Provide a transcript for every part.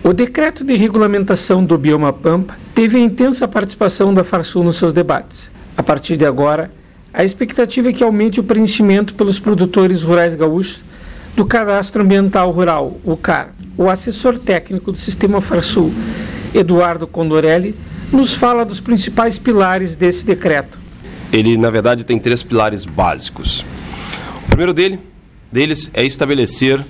O decreto de regulamentação do bioma Pampa teve a intensa participação da Farsul nos seus debates. A partir de agora, a expectativa é que aumente o preenchimento pelos produtores rurais gaúchos do Cadastro Ambiental Rural, o CAR. O assessor técnico do Sistema Farsul, Eduardo Condorelli, nos fala dos principais pilares desse decreto. Ele, na verdade, tem 3 pilares básicos. O primeiro deles é estabelecer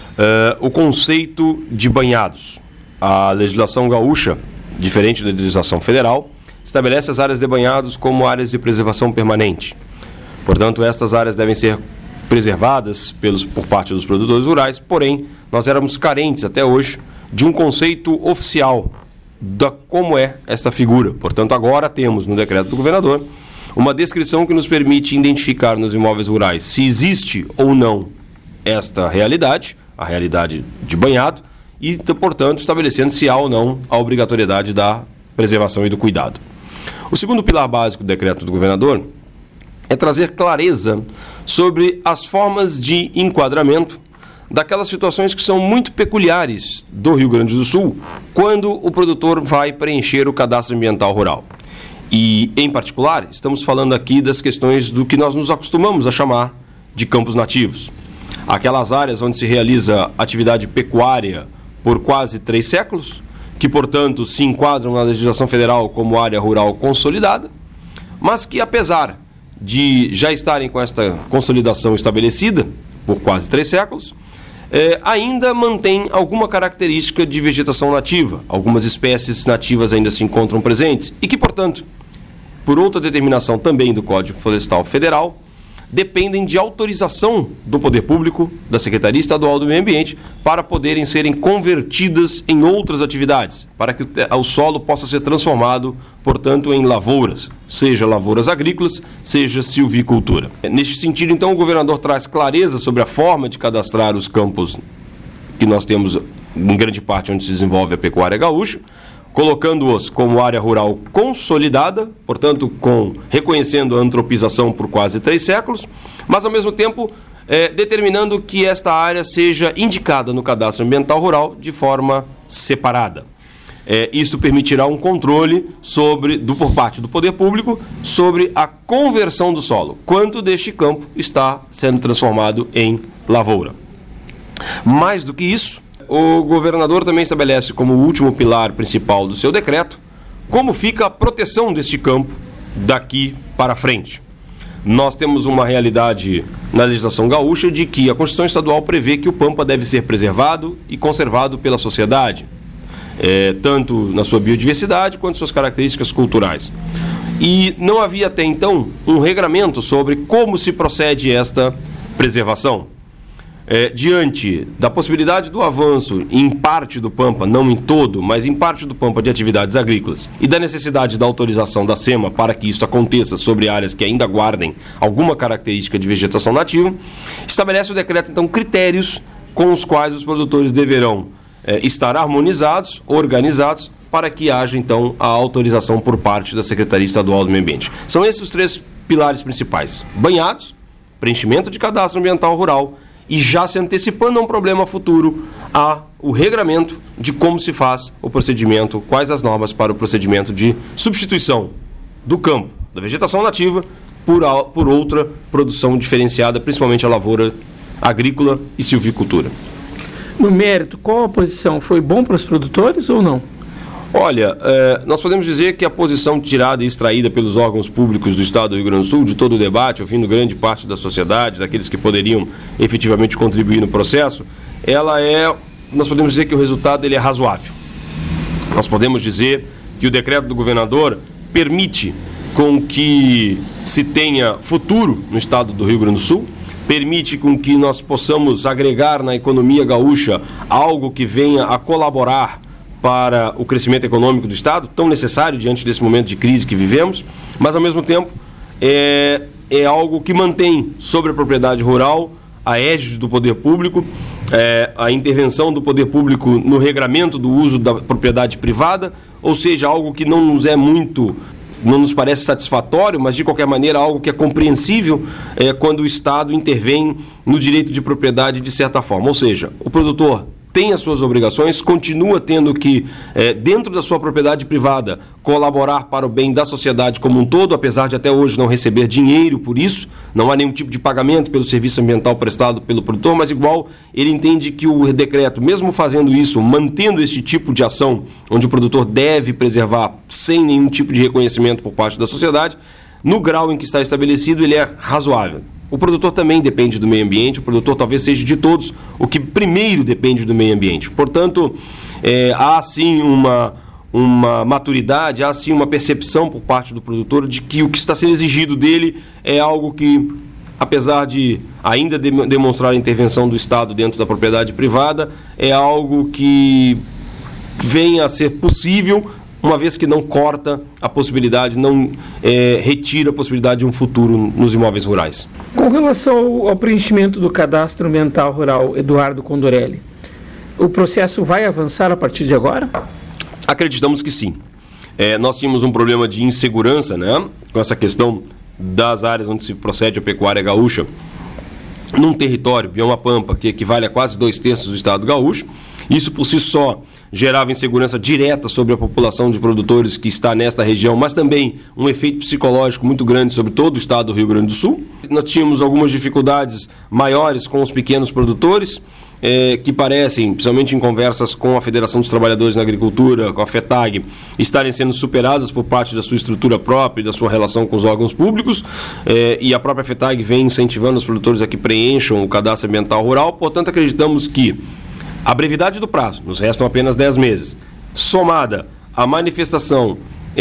o conceito de banhados. A legislação gaúcha, diferente da legislação federal, estabelece as áreas de banhados como áreas de preservação permanente. Portanto, estas áreas devem ser preservadas por parte dos produtores rurais, porém, nós éramos carentes até hoje de um conceito oficial da como é esta figura. Portanto, agora temos no decreto do governador uma descrição que nos permite identificar nos imóveis rurais se existe ou não esta realidade, a realidade de banhado, e, portanto, estabelecendo se há ou não a obrigatoriedade da preservação e do cuidado. O segundo pilar básico do decreto do governador é trazer clareza sobre as formas de enquadramento daquelas situações que são muito peculiares do Rio Grande do Sul quando o produtor vai preencher o cadastro ambiental rural. E, em particular, estamos falando aqui das questões do que nós nos acostumamos a chamar de campos nativos. Aquelas áreas onde se realiza atividade pecuária por quase 3 séculos, que, portanto, se enquadram na legislação federal como área rural consolidada, mas que, apesar de já estarem com esta consolidação estabelecida por quase 3 séculos, ainda mantém alguma característica de vegetação nativa. Algumas espécies nativas ainda se encontram presentes e que, portanto, por outra determinação também do Código Florestal Federal, dependem de autorização do poder público, da Secretaria Estadual do Meio Ambiente, para poderem serem convertidas em outras atividades, para que o solo possa ser transformado, portanto, em lavouras, seja lavouras agrícolas, seja silvicultura. Neste sentido, então, o governador traz clareza sobre a forma de cadastrar os campos que nós temos, em grande parte, onde se desenvolve a pecuária gaúcha, colocando-os como área rural consolidada, portanto, reconhecendo a antropização por quase 3 séculos, mas, ao mesmo tempo, determinando que esta área seja indicada no cadastro ambiental rural de forma separada. Isso permitirá um controle por parte do poder público sobre a conversão do solo, quanto deste campo está sendo transformado em lavoura. Mais do que isso, o governador também estabelece como último pilar principal do seu decreto como fica a proteção deste campo daqui para frente. Nós temos uma realidade na legislação gaúcha de que a Constituição Estadual prevê que o Pampa deve ser preservado e conservado pela sociedade, tanto na sua biodiversidade quanto suas características culturais. E não havia até então um regramento sobre como se procede esta preservação. Diante da possibilidade do avanço em parte do Pampa, não em todo, mas em parte do Pampa de atividades agrícolas, e da necessidade da autorização da SEMA para que isso aconteça sobre áreas que ainda guardem alguma característica de vegetação nativa, estabelece o decreto, então, critérios com os quais os produtores deverão estar harmonizados, organizados, para que haja, então, a autorização por parte da Secretaria Estadual do Meio Ambiente. São esses os 3 pilares principais: banhados, preenchimento de cadastro ambiental rural, e já se antecipando a um problema futuro, o regramento de como se faz o procedimento, quais as normas para o procedimento de substituição do campo, da vegetação nativa, por outra produção diferenciada, principalmente a lavoura agrícola e silvicultura. No mérito, qual a posição? Foi bom para os produtores ou não? Olha, nós podemos dizer que a posição tirada e extraída pelos órgãos públicos do Estado do Rio Grande do Sul, de todo o debate, ouvindo grande parte da sociedade, daqueles que poderiam efetivamente contribuir no processo, nós podemos dizer que o resultado ele é razoável. Nós podemos dizer que o decreto do governador permite com que se tenha futuro no Estado do Rio Grande do Sul, permite com que nós possamos agregar na economia gaúcha algo que venha a colaborar para o crescimento econômico do Estado, tão necessário diante desse momento de crise que vivemos, mas, ao mesmo tempo, é algo que mantém sobre a propriedade rural a égide do poder público, a intervenção do poder público no regramento do uso da propriedade privada, ou seja, algo que não nos parece satisfatório, mas, de qualquer maneira, algo que é compreensível quando o Estado intervém no direito de propriedade de certa forma. Ou seja, o produtor tem as suas obrigações, continua tendo que, dentro da sua propriedade privada, colaborar para o bem da sociedade como um todo, apesar de até hoje não receber dinheiro por isso, não há nenhum tipo de pagamento pelo serviço ambiental prestado pelo produtor, mas igual ele entende que o decreto, mesmo fazendo isso, mantendo esse tipo de ação, onde o produtor deve preservar sem nenhum tipo de reconhecimento por parte da sociedade, no grau em que está estabelecido, ele é razoável. O produtor também depende do meio ambiente, o produtor talvez seja de todos o que primeiro depende do meio ambiente. Portanto, há sim uma maturidade, há sim uma percepção por parte do produtor de que o que está sendo exigido dele é algo que, apesar de ainda demonstrar a intervenção do Estado dentro da propriedade privada, é algo que venha a ser possível, uma vez que não corta a possibilidade, não retira a possibilidade de um futuro nos imóveis rurais. Com relação ao preenchimento do cadastro ambiental rural, Eduardo Condorelli, o processo vai avançar a partir de agora? Acreditamos que sim. Nós tínhamos um problema de insegurança, né, com essa questão das áreas onde se procede a pecuária gaúcha, num território, bioma pampa, que equivale a quase 2/3 do estado gaúcho. Isso por si só gerava insegurança direta sobre a população de produtores que está nesta região, mas também um efeito psicológico muito grande sobre todo o estado do Rio Grande do Sul. Nós tínhamos algumas dificuldades maiores com os pequenos produtores, que parecem, principalmente em conversas com a Federação dos Trabalhadores na Agricultura, com a FETAG, estarem sendo superadas por parte da sua estrutura própria e da sua relação com os órgãos públicos, e a própria FETAG vem incentivando os produtores a que preencham o cadastro ambiental rural. Portanto, acreditamos que a brevidade do prazo, nos restam apenas 10 meses, somada à manifestação,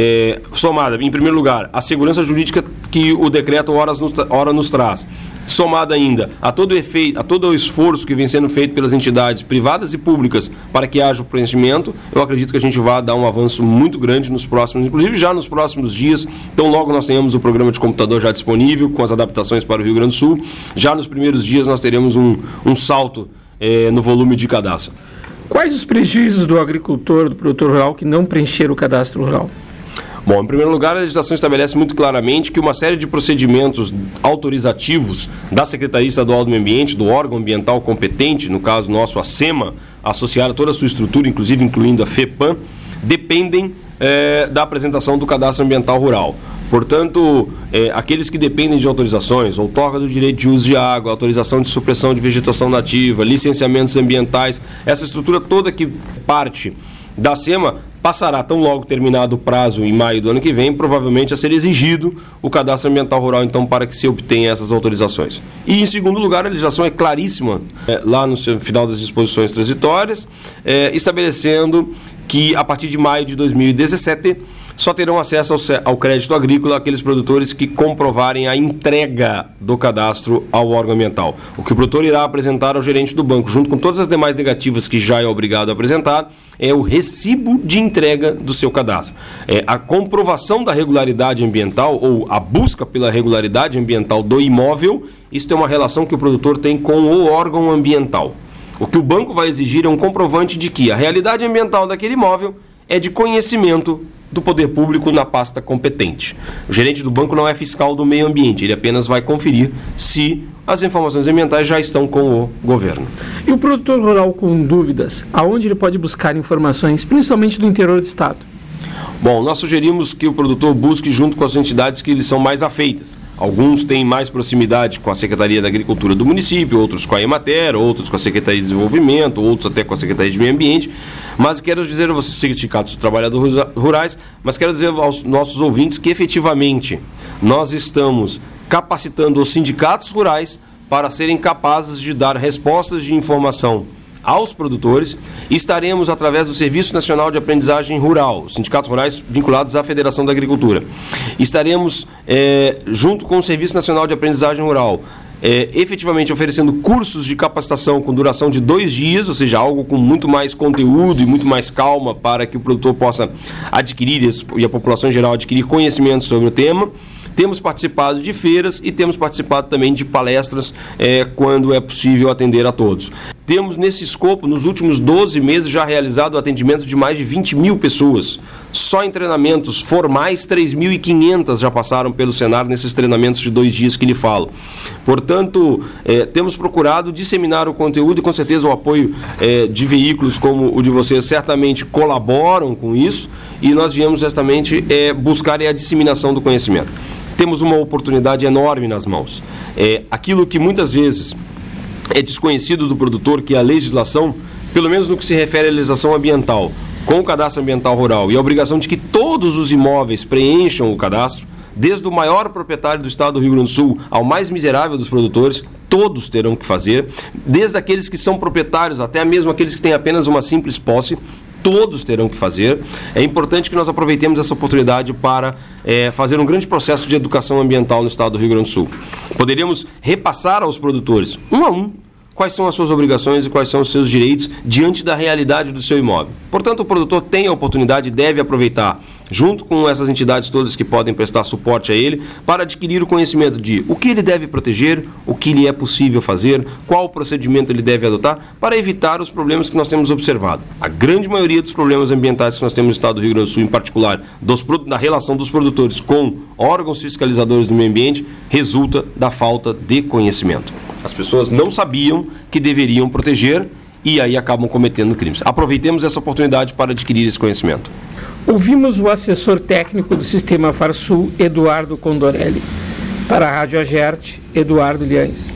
somada, em primeiro lugar, à segurança jurídica que o decreto ora nos traz, somada ainda a todo o esforço que vem sendo feito pelas entidades privadas e públicas para que haja o preenchimento, eu acredito que a gente vai dar um avanço muito grande nos próximos, inclusive já nos próximos dias. Então logo nós tenhamos o programa de computador já disponível, com as adaptações para o Rio Grande do Sul, já nos primeiros dias nós teremos um salto no volume de cadastro. Quais os prejuízos do agricultor, do produtor rural que não preencher o cadastro rural? Bom, em primeiro lugar, a legislação estabelece muito claramente que uma série de procedimentos autorizativos da Secretaria Estadual do Meio Ambiente, do órgão ambiental competente, no caso nosso, a SEMA, associada a toda a sua estrutura, inclusive incluindo a FEPAM, dependem da apresentação do cadastro ambiental rural. Portanto, aqueles que dependem de autorizações, outorga do direito de uso de água, autorização de supressão de vegetação nativa, licenciamentos ambientais, essa estrutura toda que parte da SEMA passará, tão logo terminado o prazo em maio do ano que vem, provavelmente a ser exigido o cadastro ambiental rural, então, para que se obtenha essas autorizações. E, em segundo lugar, a legislação é claríssima, lá no final das disposições transitórias, estabelecendo que, a partir de maio de 2017, só terão acesso ao crédito agrícola aqueles produtores que comprovarem a entrega do cadastro ao órgão ambiental. O que o produtor irá apresentar ao gerente do banco, junto com todas as demais negativas que já é obrigado a apresentar, é o recibo de entrega do seu cadastro. A comprovação da regularidade ambiental ou a busca pela regularidade ambiental do imóvel, isso tem uma relação que o produtor tem com o órgão ambiental. O que o banco vai exigir é um comprovante de que a realidade ambiental daquele imóvel é de conhecimento do poder público na pasta competente. O gerente do banco não é fiscal do meio ambiente, ele apenas vai conferir se as informações ambientais já estão com o governo. E o produtor rural com dúvidas, aonde ele pode buscar informações, principalmente do interior do estado? Bom, nós sugerimos que o produtor busque junto com as entidades que lhe são mais afeitas. Alguns têm mais proximidade com a Secretaria da Agricultura do município, outros com a Emater, outros com a Secretaria de Desenvolvimento, outros até com a Secretaria de Meio Ambiente. Mas quero dizer a vocês, sindicatos de trabalhadores rurais, mas quero dizer aos nossos ouvintes que efetivamente nós estamos capacitando os sindicatos rurais para serem capazes de dar respostas de informação aos produtores. Estaremos, através do Serviço Nacional de Aprendizagem Rural, sindicatos rurais vinculados à Federação da Agricultura, estaremos, junto com o Serviço Nacional de Aprendizagem Rural, efetivamente oferecendo cursos de capacitação com duração de 2 dias, ou seja, algo com muito mais conteúdo e muito mais calma para que o produtor possa adquirir, e a população em geral adquirir conhecimento sobre o tema. Temos participado de feiras e temos participado também de palestras quando é possível atender a todos. temos nesse escopo, nos últimos 12 meses, já realizado o atendimento de mais de 20 mil pessoas. Só em treinamentos formais, 3.500 já passaram pelo Senar nesses treinamentos de 2 dias que lhe falo. Portanto, temos procurado disseminar o conteúdo e com certeza o apoio de veículos como o de vocês certamente colaboram com isso, e nós viemos justamente buscar a disseminação do conhecimento. Temos uma oportunidade enorme nas mãos. Aquilo que muitas vezes é desconhecido do produtor, que é a legislação, pelo menos no que se refere à legislação ambiental, com o cadastro ambiental rural e a obrigação de que todos os imóveis preencham o cadastro, desde o maior proprietário do estado do Rio Grande do Sul ao mais miserável dos produtores, todos terão que fazer, desde aqueles que são proprietários até mesmo aqueles que têm apenas uma simples posse, todos terão que fazer. É importante que nós aproveitemos essa oportunidade para fazer um grande processo de educação ambiental no estado do Rio Grande do Sul. Poderíamos repassar aos produtores, um a um, quais são as suas obrigações e quais são os seus direitos diante da realidade do seu imóvel. Portanto, o produtor tem a oportunidade e deve aproveitar, junto com essas entidades todas que podem prestar suporte a ele, para adquirir o conhecimento de o que ele deve proteger, o que lhe é possível fazer, qual procedimento ele deve adotar, para evitar os problemas que nós temos observado. A grande maioria dos problemas ambientais que nós temos no estado do Rio Grande do Sul, em particular na relação dos produtores com órgãos fiscalizadores do meio ambiente, resulta da falta de conhecimento. As pessoas não sabiam que deveriam proteger e aí acabam cometendo crimes. Aproveitemos essa oportunidade para adquirir esse conhecimento. Ouvimos o assessor técnico do Sistema Farsul, Eduardo Condorelli. Para a Rádio Agerte, Eduardo Liães.